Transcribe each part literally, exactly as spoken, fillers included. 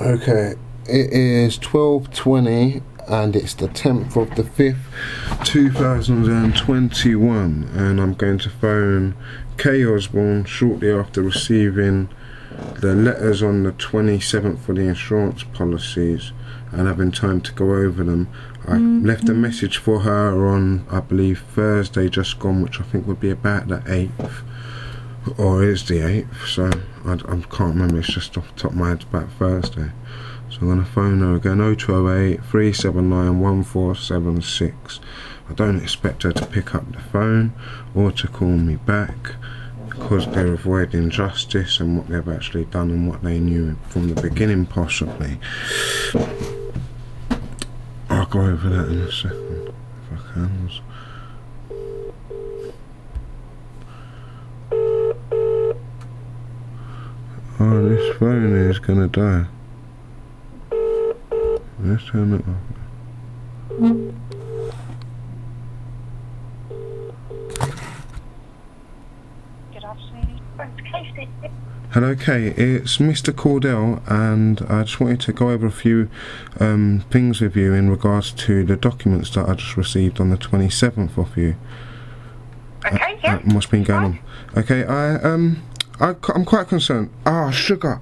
Okay, it is twelve twenty and it's the tenth of the fifth two thousand twenty-one, and I'm going to phone Kay Osborne shortly after receiving the letters on the twenty-seventh for the insurance policies and having time to go over them. I mm-hmm. left a message for her on, I believe, Thursday just gone, which I think would be about the eighth, or is the eighth, so I, I can't remember, it's just off the top of my head, about Thursday. So I'm going to phone her again, oh two oh eight, three seven nine, one four seven six. I don't expect her to pick up the phone or to call me back, because they're avoiding justice and what they've actually done and what they knew from the beginning, possibly. I'll go over that in a second, if I can. Oh, this phone is gonna die. Let's turn it off. Good afternoon. Hello, Kay. It's Mister Cordell, and I just wanted to go over a few um, things with you in regards to the documents that I just received on the twenty-seventh of you. Okay, yeah. Uh, uh, what's been going on? Okay, I um, I, I'm quite concerned. Ah, sugar.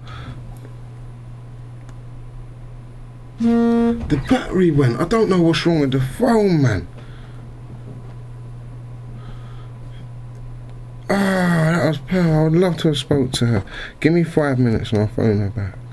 The battery went. I don't know what's wrong with the phone, man. Ah, that was power. I would love to have spoke to her. Give me five minutes and I'll phone her back.